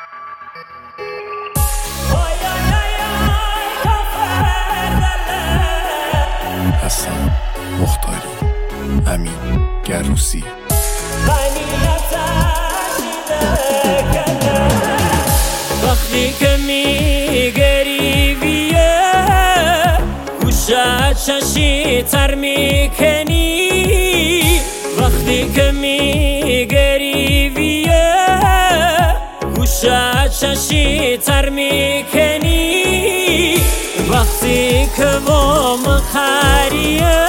حسن مختاری، امین گروسی. وقتی که میگری بیه گوشه چشی تر میکنی، وقتی که میگری بیه گوشه چشی تر میکنی، وقتی که با مخریه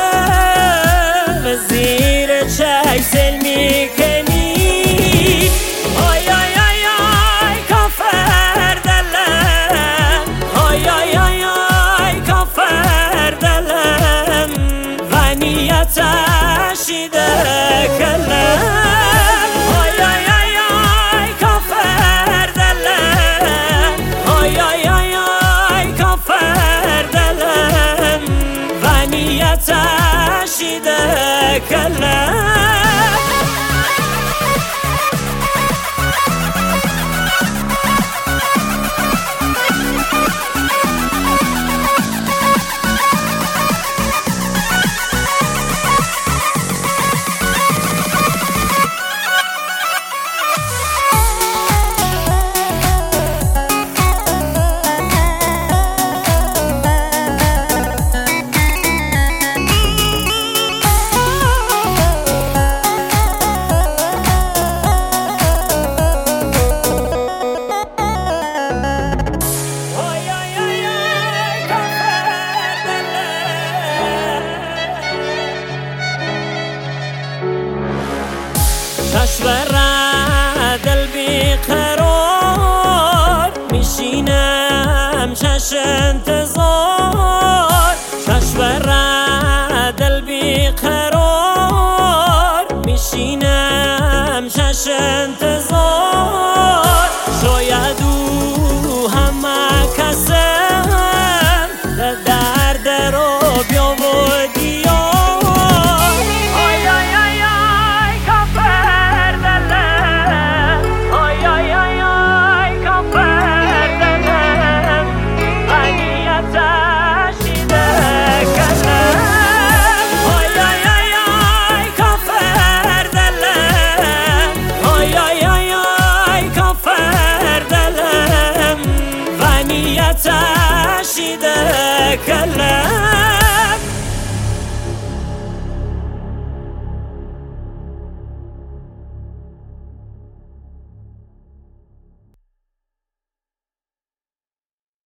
زیر چشم سل میکنی. آی آی آی آی کافر دلم، آی آی آی آی کافر دلم، غنیتش ده کلم. آی آی آی آی کافر دلم، آی آی آی آی کافر دلم، غنیتش ده کلم.